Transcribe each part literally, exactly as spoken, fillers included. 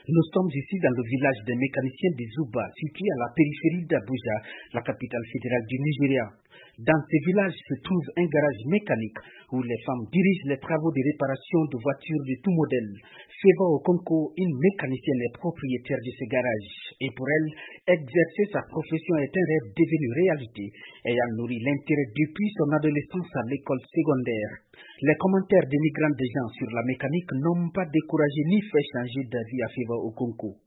Nous sommes ici dans le village des mécaniciens de Zuba, situé à la périphérie d'Abuja, la capitale fédérale du Nigeria. Dans ce village se trouve un garage mécanique où les femmes dirigent les travaux de réparation de voitures de tout modèle. Feva Okonko, une mécanicienne, est propriétaire de ce garage. Et pour elle, exercer sa profession est un rêve devenu réalité, ayant nourri l'intérêt depuis son adolescence à l'école secondaire. Les commentaires dénigrants des gens sur la mécanique n'ont pas découragé ni fait changer d'avis à Feva Okonko.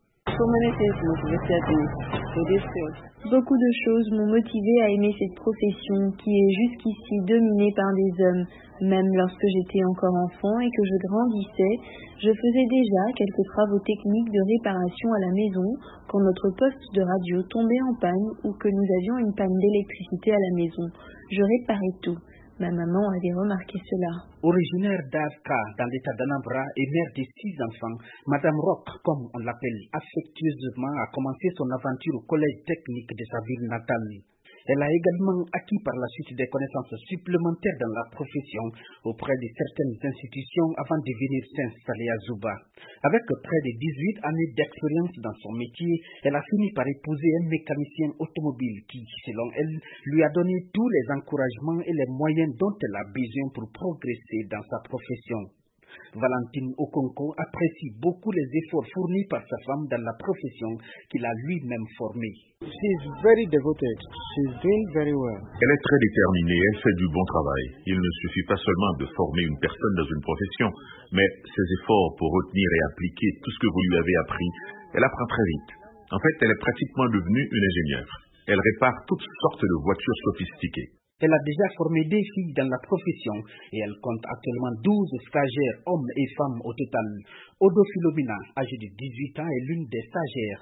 Beaucoup de choses m'ont motivé à aimer cette profession qui est jusqu'ici dominée par des hommes. Même lorsque j'étais encore enfant et que je grandissais, je faisais déjà quelques travaux techniques de réparation à la maison quand notre poste de radio tombait en panne ou que nous avions une panne d'électricité à la maison. Je réparais tout. Ma maman avait remarqué cela. Originaire d'Avka, dans l'état d'Anambra et mère de six enfants, Madame Rock, comme on l'appelle affectueusement, a commencé son aventure au collège technique de sa ville natale. Elle a également acquis par la suite des connaissances supplémentaires dans la profession auprès de certaines institutions avant de venir s'installer à Zuba. Avec près de dix-huit années d'expérience dans son métier, elle a fini par épouser un mécanicien automobile qui, selon elle, lui a donné tous les encouragements et les moyens dont elle a besoin pour progresser dans sa profession. Valentine Okonko apprécie beaucoup les efforts fournis par sa femme dans la profession qu'il a lui-même formée. She is very devoted. She is doing very well. Elle est très déterminée, elle fait du bon travail. Il ne suffit pas seulement de former une personne dans une profession, mais ses efforts pour retenir et appliquer tout ce que vous lui avez appris, elle apprend très vite. En fait, elle est pratiquement devenue une ingénieure. Elle répare toutes sortes de voitures sophistiquées. Elle a déjà formé des filles dans la profession et elle compte actuellement douze stagiaires, hommes et femmes au total. Odo Philomena, âgée de dix-huit ans, est l'une des stagiaires.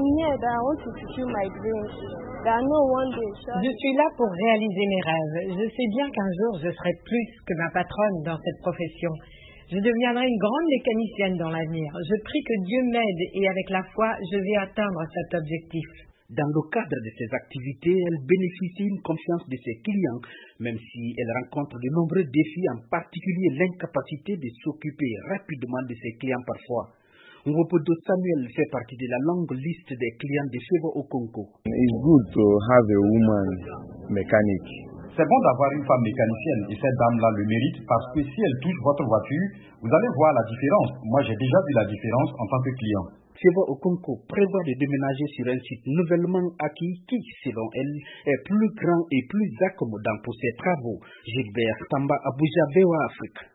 Je suis là pour réaliser mes rêves. Je sais bien qu'un jour je serai plus que ma patronne dans cette profession. Je deviendrai une grande mécanicienne dans l'avenir. Je prie que Dieu m'aide et avec la foi, je vais atteindre cet objectif. Dans le cadre de ses activités, elle bénéficie d'une confiance de ses clients, même si elle rencontre de nombreux défis, en particulier l'incapacité de s'occuper rapidement de ses clients parfois. Ngopodo Samuel fait partie de la longue liste des clients de Feva Okonko. It's good to have a woman mechanic. C'est bon d'avoir une femme mécanicienne et cette dame-là le mérite parce que si elle touche votre voiture, vous allez voir la différence. Moi, j'ai déjà vu la différence en tant que client. Feva Okonko prévoit de déménager sur un site nouvellement acquis qui, selon elle, est plus grand et plus accommodant pour ses travaux. Gilbert Tamba, Abuja, V O A Afrique.